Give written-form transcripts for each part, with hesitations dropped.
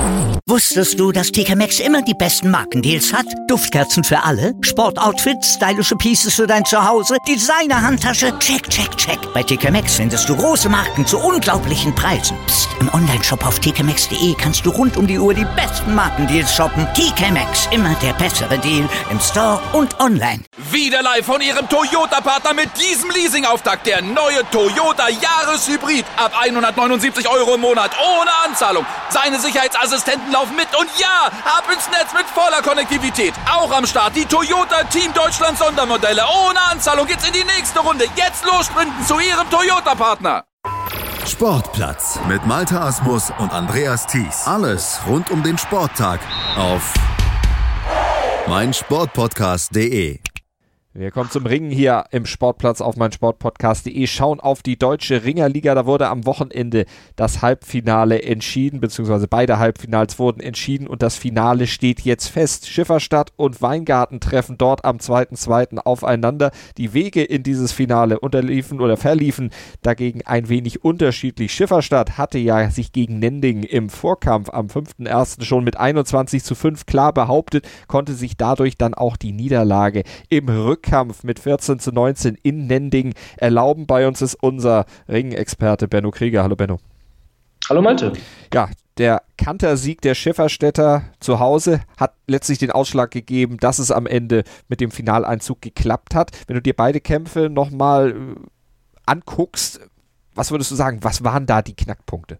Wusstest du, dass TK Maxx immer die besten Markendeals hat? Duftkerzen für alle, Sportoutfits, stylische Pieces für dein Zuhause, Designer-Handtasche, check, check, check. Bei TK Maxx findest du große Marken zu unglaublichen Preisen. Psst. Im Onlineshop auf tkmaxx.de kannst du rund um die Uhr die besten Markendeals shoppen. TK Maxx, immer der bessere Deal im Store und online. Wieder live von Ihrem Toyota-Partner mit diesem Leasing-Auftakt. Der neue Toyota Jahreshybrid. Ab 179 € im Monat. Ohne Anzahlung. Seine Sicherheitsassistenten laufen mit. Und ja, ab ins Netz mit voller Konnektivität. Auch am Start die Toyota Team Deutschland Sondermodelle. Ohne Anzahlung geht's in die nächste Runde. Jetzt los sprinten zu Ihrem Toyota-Partner. Sportplatz mit Malte Asmus und Andreas Thies. Alles rund um den Sporttag auf meinsportpodcast.de. Wir kommen zum Ringen hier im Sportplatz auf meinsportpodcast.de, schauen auf die Deutsche Ringerliga. Da wurde am Wochenende das Halbfinale entschieden, beziehungsweise beide Halbfinals wurden entschieden und das Finale steht jetzt fest. Schifferstadt und Weingarten treffen dort am 2.2. aufeinander. Die Wege in dieses Finale verliefen dagegen ein wenig unterschiedlich. Schifferstadt hatte ja sich gegen Nendingen im Vorkampf am 5.1. schon mit 21:5 klar behauptet, konnte sich dadurch dann auch die Niederlage im Rückkampf mit 14:19 in Nendingen erlauben. Bei uns ist unser Ringexperte Benno Krieger. Hallo Benno. Hallo Malte. Ja, der Kantersieg der Schifferstädter zu Hause hat letztlich den Ausschlag gegeben, dass es am Ende mit dem Finaleinzug geklappt hat. Wenn du dir beide Kämpfe nochmal anguckst, was würdest du sagen, was waren da die Knackpunkte?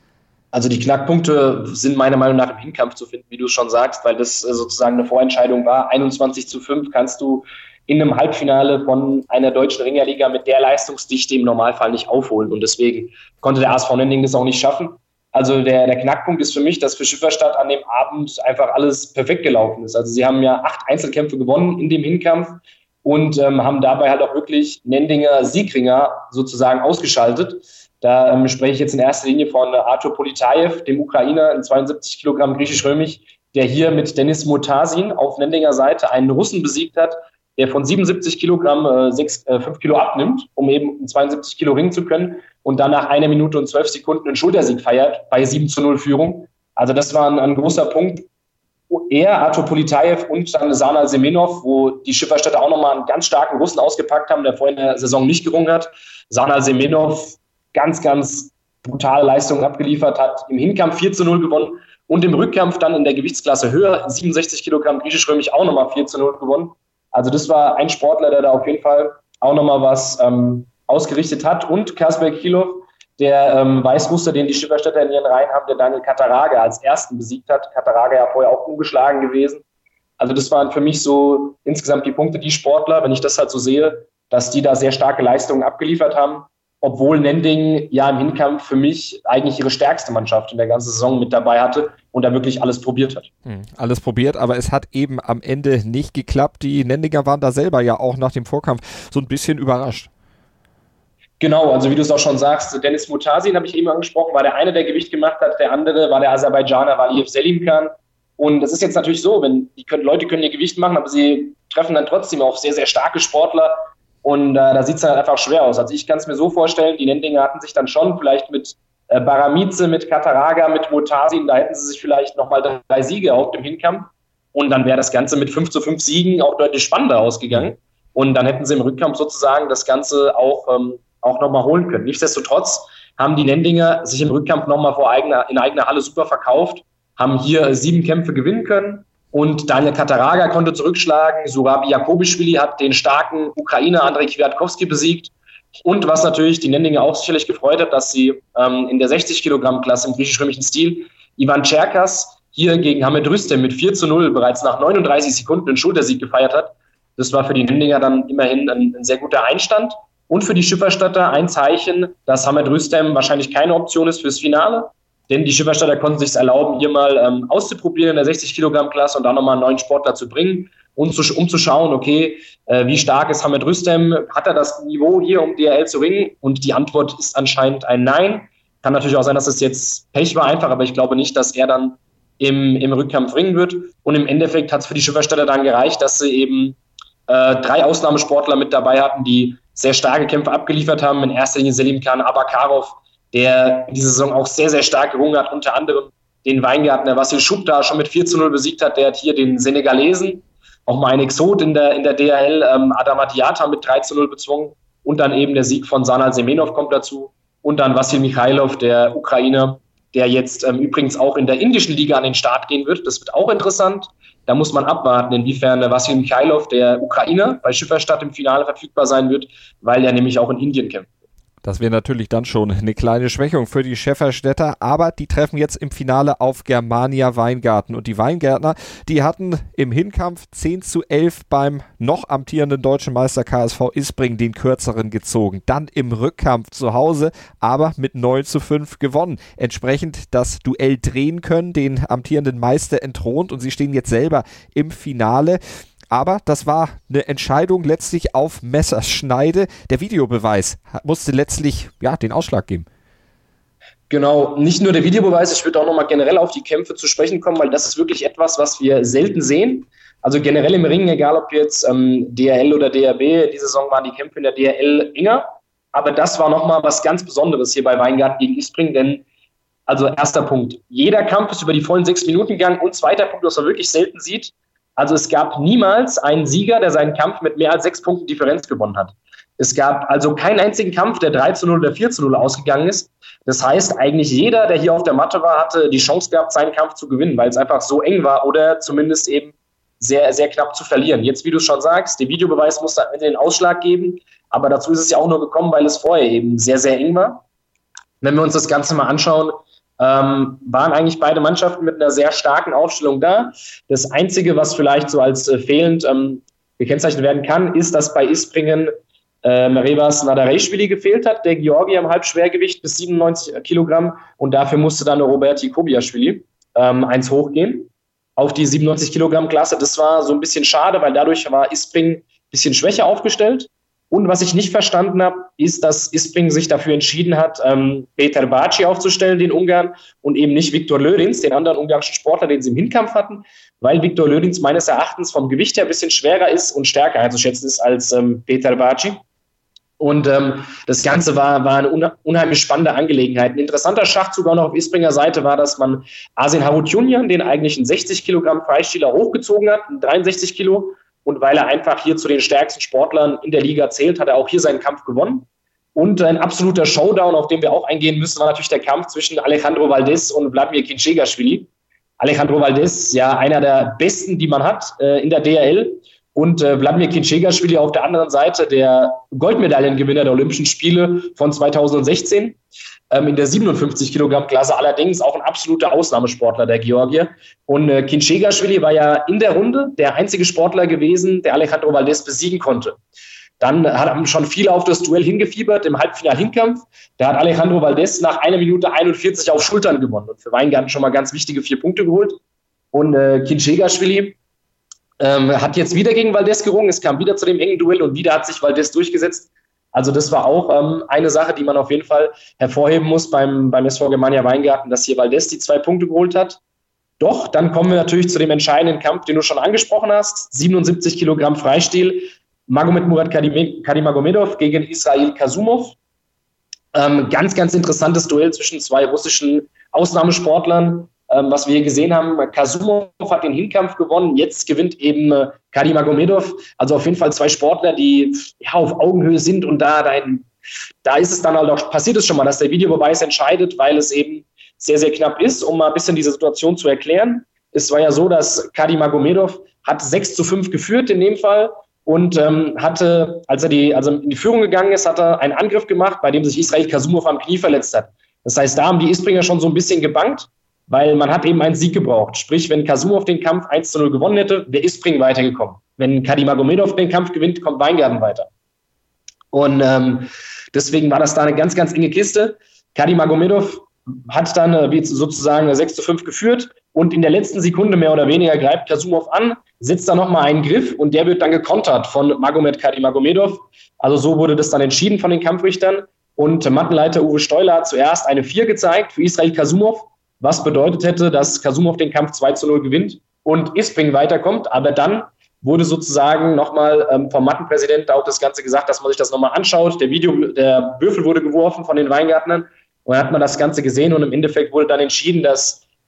Also die Knackpunkte sind meiner Meinung nach im Hinkampf zu finden, wie du es schon sagst, weil das sozusagen eine Vorentscheidung war. 21:5 kannst du in einem Halbfinale von einer deutschen Ringerliga mit der Leistungsdichte im Normalfall nicht aufholen. Und deswegen konnte der ASV Nendingen das auch nicht schaffen. Also der Knackpunkt ist für mich, dass für Schifferstadt an dem Abend einfach alles perfekt gelaufen ist. Also sie haben ja 8 Einzelkämpfe gewonnen in dem Hinkampf und haben dabei halt auch wirklich Nendinger Siegringer sozusagen ausgeschaltet. Da spreche ich jetzt in erster Linie von Artur Politajew, dem Ukrainer in 72 Kilogramm griechisch-römisch, der hier mit Denis Murtasin auf Nendinger Seite einen Russen besiegt hat, der von 77 Kilogramm 5 Kilo abnimmt, um eben in 72 Kilo ringen zu können und dann nach 1 Minute und 12 Sekunden einen Schultersieg feiert bei 7:0 Führung. Also das war ein großer Punkt. Er, Artur Politajew und dann Sanal Semenov, wo die Schifferstädter auch nochmal einen ganz starken Russen ausgepackt haben, der vorhin in der Saison nicht gerungen hat. Sanal Semenov ganz, ganz brutale Leistungen abgeliefert, hat im Hinkampf 4:0 gewonnen und im Rückkampf dann in der Gewichtsklasse höher, 67 Kilogramm griechisch-römisch, auch nochmal 4:0 gewonnen. Also das war ein Sportler, der da auf jeden Fall auch nochmal was ausgerichtet hat. Und Kasper Kilov, der Weißrusse, den die Schifferstädter in ihren Reihen haben, der Daniel Kataraga als ersten besiegt hat. Kataraga ja vorher auch ungeschlagen gewesen. Also das waren für mich so insgesamt die Punkte, die Sportler, wenn ich das halt so sehe, dass die da sehr starke Leistungen abgeliefert haben. Obwohl Nendingen ja im Hinkampf für mich eigentlich ihre stärkste Mannschaft in der ganzen Saison mit dabei hatte und da wirklich alles probiert hat. Alles probiert, aber es hat eben am Ende nicht geklappt. Die Nendinger waren da selber ja auch nach dem Vorkampf so ein bisschen überrascht. Genau, also wie du es auch schon sagst, Denis Murtasin habe ich eben angesprochen, war der eine, der Gewicht gemacht hat, der andere war der Aserbaidschaner Valiyev Selimkhan. Und es ist jetzt natürlich so, Leute können ihr Gewicht machen, aber sie treffen dann trotzdem auf sehr, sehr starke Sportler. Und da sieht es halt einfach schwer aus. Also ich kann es mir so vorstellen, die Nendinger hatten sich dann schon vielleicht mit Baramice, mit Kataraga, mit Murtasin, da hätten sie sich vielleicht nochmal 3 Siege auf dem Hinkampf. Und dann wäre das Ganze mit 5:5 Siegen auch deutlich spannender ausgegangen. Und dann hätten sie im Rückkampf sozusagen das Ganze auch nochmal holen können. Nichtsdestotrotz haben die Nendinger sich im Rückkampf nochmal in eigener Halle super verkauft, haben hier 7 Kämpfe gewinnen können. Und Daniel Kataraga konnte zurückschlagen. Surabi Jakobischwili hat den starken Ukrainer Andrei Kwiatkowski besiegt. Und was natürlich die Nendinger auch sicherlich gefreut hat, dass sie in der 60-Kilogramm-Klasse im griechisch-römischen Stil Ivan Cherkas hier gegen Hamed Rüstem mit 4:0 bereits nach 39 Sekunden einen Schultersieg gefeiert hat. Das war für die Nendinger dann immerhin ein sehr guter Einstand. Und für die Schifferstädter ein Zeichen, dass Hamed Rüstem wahrscheinlich keine Option ist fürs Finale. Denn die Schifferstädter konnten sich erlauben, hier mal auszuprobieren in der 60-Kilogramm-Klasse und dann nochmal einen neuen Sportler zu bringen, um zu schauen, okay, wie stark ist Hamed Rüstem? Hat er das Niveau hier, um DRL zu ringen? Und die Antwort ist anscheinend ein Nein. Kann natürlich auch sein, dass es jetzt Pech war einfach, aber ich glaube nicht, dass er dann im Rückkampf ringen wird. Und im Endeffekt hat es für die Schifferstädter dann gereicht, dass sie eben 3 Ausnahmesportler mit dabei hatten, die sehr starke Kämpfe abgeliefert haben. In erster Linie Selimkhan Abakarov, der in dieser Saison auch sehr, sehr stark gerungen hat, unter anderem den Weingartner Vassil Schubta schon mit 4:0 besiegt hat. Der hat hier den Senegalesen, auch mal ein Exot in der DHL, Adama Diatta mit 3:0 bezwungen. Und dann eben der Sieg von Sanal Semenov kommt dazu. Und dann Wassil Michailov, der Ukrainer, der jetzt übrigens auch in der indischen Liga an den Start gehen wird. Das wird auch interessant. Da muss man abwarten, inwiefern Wassil Michailov, der Ukrainer, bei Schifferstadt im Finale verfügbar sein wird, weil er nämlich auch in Indien kämpft. Das wäre natürlich dann schon eine kleine Schwächung für die Schäferstädter, aber die treffen jetzt im Finale auf Germania Weingarten. Und die Weingärtner, die hatten im Hinkampf 10:11 beim noch amtierenden deutschen Meister KSV Ispring den kürzeren gezogen. Dann im Rückkampf zu Hause, aber mit 9:5 gewonnen. Entsprechend das Duell drehen können, den amtierenden Meister entthront und sie stehen jetzt selber im Finale. Aber das war eine Entscheidung letztlich auf Messerschneide. Der Videobeweis musste letztlich den Ausschlag geben. Genau, nicht nur der Videobeweis, ich würde auch nochmal generell auf die Kämpfe zu sprechen kommen, weil das ist wirklich etwas, was wir selten sehen. Also generell im Ringen, egal ob jetzt DRL oder DRB, diese Saison waren die Kämpfe in der DRL enger. Aber das war nochmal was ganz Besonderes hier bei Weingarten gegen Ispring, denn also erster Punkt, jeder Kampf ist über die vollen 6 Minuten gegangen und zweiter Punkt, was man wirklich selten sieht, also es gab niemals einen Sieger, der seinen Kampf mit mehr als 6 Punkten Differenz gewonnen hat. Es gab also keinen einzigen Kampf, der 3:0 oder 4:0 ausgegangen ist. Das heißt, eigentlich jeder, der hier auf der Matte war, hatte die Chance gehabt, seinen Kampf zu gewinnen, weil es einfach so eng war oder zumindest eben sehr, sehr knapp zu verlieren. Jetzt, wie du schon sagst, der Videobeweis musste den Ausschlag geben, aber dazu ist es ja auch nur gekommen, weil es vorher eben sehr, sehr eng war. Wenn wir uns das Ganze mal anschauen, waren eigentlich beide Mannschaften mit einer sehr starken Aufstellung da. Das Einzige, was vielleicht so als fehlend gekennzeichnet werden kann, ist, dass bei Ispringen Merevas Nadareshvili gefehlt hat, der Georgier im Halbschwergewicht bis 97 Kilogramm und dafür musste dann Roberti Kobiaschvili eins hochgehen auf die 97 Kilogramm Klasse. Das war so ein bisschen schade, weil dadurch war Ispring ein bisschen schwächer aufgestellt. Und was ich nicht verstanden habe, ist, dass Ispring sich dafür entschieden hat, Peter Baci aufzustellen, den Ungarn, und eben nicht Viktor Lörinc, den anderen ungarischen Sportler, den sie im Hinkampf hatten, weil Viktor Lörinc meines Erachtens vom Gewicht her ein bisschen schwerer ist und stärker einzuschätzen ist als Peter Baci. Und das Ganze war eine unheimlich spannende Angelegenheit. Ein interessanter Schachzug auch noch auf Ispringer Seite war, dass man Asin Harutjunjan, den eigentlichen 60 Kilogramm Freistieler, hochgezogen hat, 63 Kilo. Und weil er einfach hier zu den stärksten Sportlern in der Liga zählt, hat er auch hier seinen Kampf gewonnen. Und ein absoluter Showdown, auf den wir auch eingehen müssen, war natürlich der Kampf zwischen Alejandro Valdez und Vladimir Kinchegaschwili. Alejandro Valdez, ja einer der besten, die man hat in der DRL. Und Vladimir Kinchegaschwili auf der anderen Seite, der Goldmedaillengewinner der Olympischen Spiele von 2016. In der 57 Kilogramm Klasse, allerdings auch ein absoluter Ausnahmesportler, der Georgier. Und Kinchegaschwili war ja in der Runde der einzige Sportler gewesen, der Alejandro Valdez besiegen konnte. Dann haben schon viele auf das Duell hingefiebert im Halbfinal-Hinkampf. Da hat Alejandro Valdez nach 1 Minute 41 auf Schultern gewonnen und für Weingarten schon mal ganz wichtige 4 Punkte geholt. Und Kinchegaschwili hat jetzt wieder gegen Valdez gerungen. Es kam wieder zu dem engen Duell und wieder hat sich Valdez durchgesetzt. Also das war auch eine Sache, die man auf jeden Fall hervorheben muss beim SV Germania Weingarten, dass hier Valdez die 2 Punkte geholt hat. Doch, dann kommen wir natürlich zu dem entscheidenden Kampf, den du schon angesprochen hast. 77 Kilogramm Freistil. Magomed Murat Kadimagomedov gegen Israil Kasumov. Ganz, ganz interessantes Duell zwischen 2 russischen Ausnahmesportlern. Was wir hier gesehen haben, Kasumov hat den Hinkampf gewonnen, jetzt gewinnt eben Kadimagomedov. Also auf jeden Fall 2 Sportler, die auf Augenhöhe sind und da ist es dann halt auch, passiert es schon mal, dass der Videobeweis entscheidet, weil es eben sehr, sehr knapp ist, um mal ein bisschen diese Situation zu erklären. Es war ja so, dass Kadimagomedov hat 6:5 geführt in dem Fall und hatte, als er in die Führung gegangen ist, hat er einen Angriff gemacht, bei dem sich Israil Kasumov am Knie verletzt hat. Das heißt, da haben die Ispringer schon so ein bisschen gebankt, weil man hat eben einen Sieg gebraucht. Sprich, wenn Kasumov den Kampf 1:0 gewonnen hätte, wäre Ispring weitergekommen. Wenn Kadimagomedov den Kampf gewinnt, kommt Weingarten weiter. Und deswegen war das da eine ganz, ganz enge Kiste. Kadimagomedov hat dann sozusagen 6:5 geführt und in der letzten Sekunde mehr oder weniger greift Kasumov an, setzt da nochmal einen Griff und der wird dann gekontert von Magomed Kadimagomedov. Also so wurde das dann entschieden von den Kampfrichtern. Und Mattenleiter Uwe Steuler hat zuerst eine 4 gezeigt für Israil Kasumov, was bedeutet hätte, dass Kasumov den Kampf 2:0 gewinnt und Ispring weiterkommt. Aber dann wurde sozusagen nochmal vom Mattenpräsident auch das Ganze gesagt, dass man sich das nochmal anschaut. Der Würfel wurde geworfen von den Weingartnern und dann hat man das Ganze gesehen und im Endeffekt wurde dann entschieden, dass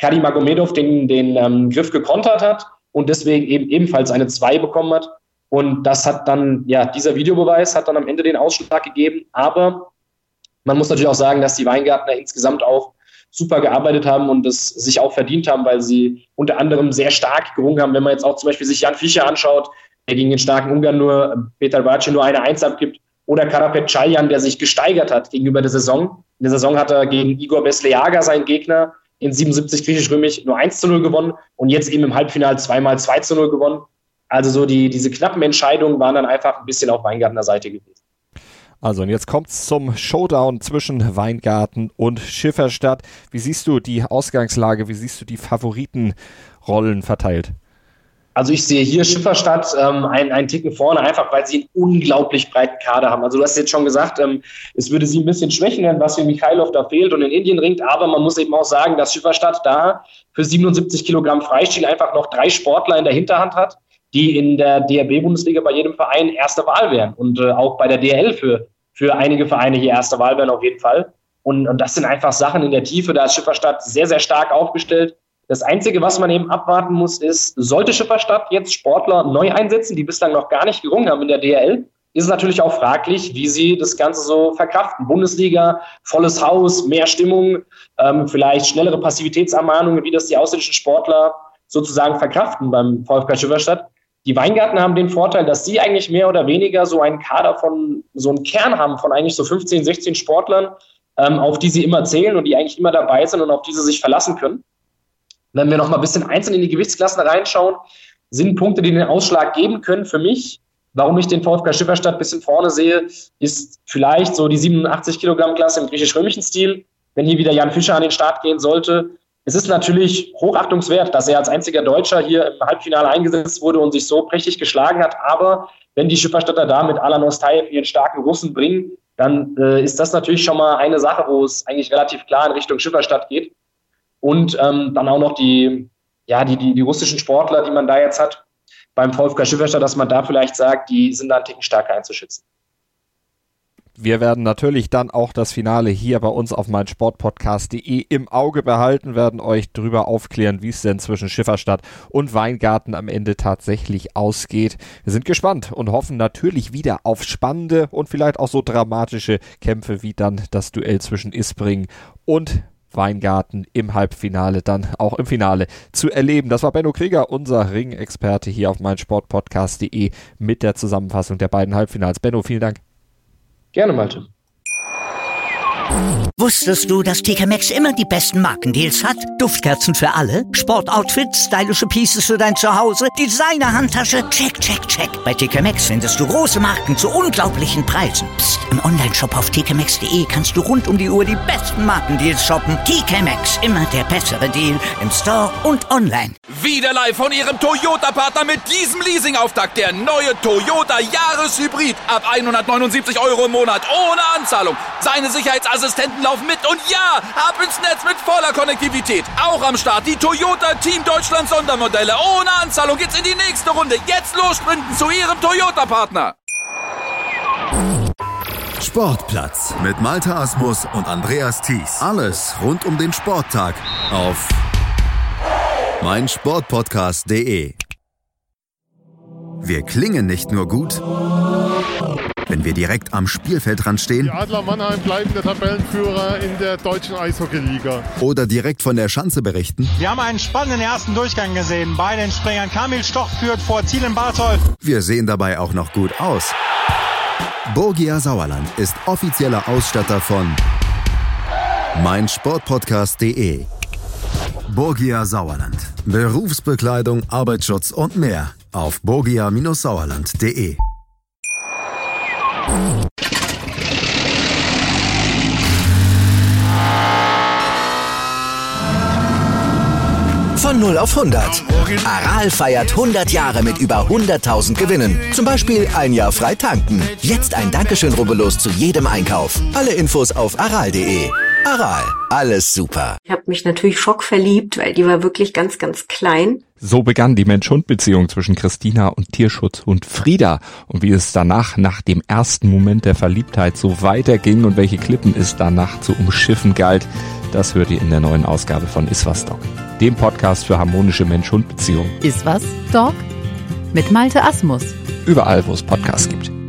Kadimagomedov den Griff gekontert hat und deswegen ebenfalls eine 2 bekommen hat. Und das hat dann, dieser Videobeweis hat dann am Ende den Ausschlag gegeben. Aber man muss natürlich auch sagen, dass die Weingartner insgesamt auch super gearbeitet haben und es sich auch verdient haben, weil sie unter anderem sehr stark gerungen haben. Wenn man jetzt auch zum Beispiel sich Jan Fischer anschaut, der gegen den starken Ungarn Peter Bács nur eine 1 abgibt, oder Karapet Csaljan, der sich gesteigert hat gegenüber der Saison. In der Saison hat er gegen Igor Besleaga, seinen Gegner, in 77 griechisch-römisch nur 1-0 gewonnen und jetzt eben im Halbfinale zweimal 2-0 gewonnen. Also so diese knappen Entscheidungen waren dann einfach ein bisschen auf Weingartner Seite gewesen. Also und jetzt kommt's zum Showdown zwischen Weingarten und Schifferstadt. Wie siehst du die Ausgangslage, wie siehst du die Favoritenrollen verteilt? Also ich sehe hier Schifferstadt einen Ticken vorne, einfach weil sie einen unglaublich breiten Kader haben. Also du hast jetzt schon gesagt, es würde sie ein bisschen schwächen, wenn Vasil Mikhailov da fehlt und in Indien ringt, aber man muss eben auch sagen, dass Schifferstadt da für 77 Kilogramm Freistil einfach noch 3 Sportler in der Hinterhand hat, die in der DRB-Bundesliga bei jedem Verein erste Wahl wären und auch bei der DRL für einige Vereine hier erste Wahl wären auf jeden Fall. Und das sind einfach Sachen in der Tiefe, da ist Schifferstadt sehr, sehr stark aufgestellt. Das Einzige, was man eben abwarten muss, ist, sollte Schifferstadt jetzt Sportler neu einsetzen, die bislang noch gar nicht gerungen haben in der DRL, ist es natürlich auch fraglich, wie sie das Ganze so verkraften. Bundesliga, volles Haus, mehr Stimmung, vielleicht schnellere Passivitätsermahnungen, wie das die ausländischen Sportler sozusagen verkraften beim VfK Schifferstadt. Die Weingarten haben den Vorteil, dass sie eigentlich mehr oder weniger so einen Kader so einen Kern haben von eigentlich so 15, 16 Sportlern, auf die sie immer zählen und die eigentlich immer dabei sind und auf die sie sich verlassen können. Wenn wir noch mal ein bisschen einzeln in die Gewichtsklassen reinschauen, sind Punkte, die den Ausschlag geben können für mich. Warum ich den VfK Schifferstadt ein bisschen vorne sehe, ist vielleicht so die 87 Kilogramm Klasse im griechisch-römischen Stil. Wenn hier wieder Jan Fischer an den Start gehen sollte. Es ist natürlich hochachtungswert, dass er als einziger Deutscher hier im Halbfinale eingesetzt wurde und sich so prächtig geschlagen hat. Aber wenn die Schifferstadter da mit Alan Ostaev ihren starken Russen bringen, dann ist das natürlich schon mal eine Sache, wo es eigentlich relativ klar in Richtung Schifferstadt geht. Und dann auch noch die russischen Sportler, die man da jetzt hat beim VfK Schifferstadt, dass man da vielleicht sagt, die sind da einen Ticken stärker einzuschätzen. Wir werden natürlich dann auch das Finale hier bei uns auf meinsportpodcast.de im Auge behalten, werden euch darüber aufklären, wie es denn zwischen Schifferstadt und Weingarten am Ende tatsächlich ausgeht. Wir sind gespannt und hoffen natürlich wieder auf spannende und vielleicht auch so dramatische Kämpfe wie dann das Duell zwischen Ispring und Weingarten im Halbfinale, dann auch im Finale zu erleben. Das war Benno Krieger, unser Ring-Experte hier auf meinsportpodcast.de mit der Zusammenfassung der beiden Halbfinals. Benno, vielen Dank. Gerne, Malte. Wusstest du, dass TK Maxx immer die besten Markendeals hat? Duftkerzen für alle, Sportoutfits, stylische Pieces für dein Zuhause, Designer-Handtasche, check, check, check. Bei TK Maxx findest du große Marken zu unglaublichen Preisen. Psst. Im Onlineshop auf tkmaxx.de kannst du rund um die Uhr die besten Markendeals shoppen. TK Maxx, immer der bessere Deal im Store und online. Wieder live von ihrem Toyota-Partner mit diesem Leasing-Auftakt. Der neue Toyota Jahreshybrid. Ab 179 € im Monat. Ohne Anzahlung. Seine Sicherheitsassistenten laufen mit. Und ja, ab ins Netz mit voller Konnektivität. Auch am Start die Toyota Team Deutschland Sondermodelle. Ohne Anzahlung geht's in die nächste Runde. Jetzt los sprinten zu ihrem Toyota-Partner. Sportplatz mit Malte Asmus und Andreas Thies. Alles rund um den Sporttag auf meinsportpodcast.de. Wir klingen nicht nur gut, wenn wir direkt am Spielfeldrand stehen. Die Adler Mannheim bleiben der Tabellenführer in der deutschen Eishockeyliga. Oder direkt von der Schanze berichten. Wir haben einen spannenden ersten Durchgang gesehen. Bei den Springern Kamil Stoch führt vor Zielen Barthold. Wir sehen dabei auch noch gut aus. Borgia Sauerland ist offizieller Ausstatter von meinsportpodcast.de. Borgia Sauerland. Berufsbekleidung, Arbeitsschutz und mehr auf borgia-sauerland.de. Von 0 auf 100. Aral feiert 100 Jahre mit über 100.000 Gewinnen. Zum Beispiel ein Jahr frei tanken. Jetzt ein Dankeschön, rubbellos zu jedem Einkauf. Alle Infos auf aral.de. Aral, alles super. Ich habe mich natürlich schockverliebt, weil die war wirklich ganz, ganz klein. So begann die Mensch-Hund-Beziehung zwischen Christina und Tierschutzhund Frieda. Und wie es danach, nach dem ersten Moment der Verliebtheit, so weiterging und welche Klippen es danach zu umschiffen galt, das hört ihr in der neuen Ausgabe von Iswas Dog. dem Podcast für harmonische Mensch-Hund-Beziehungen. Ist was, Dog? Mit Malte Asmus. Überall, wo es Podcasts gibt.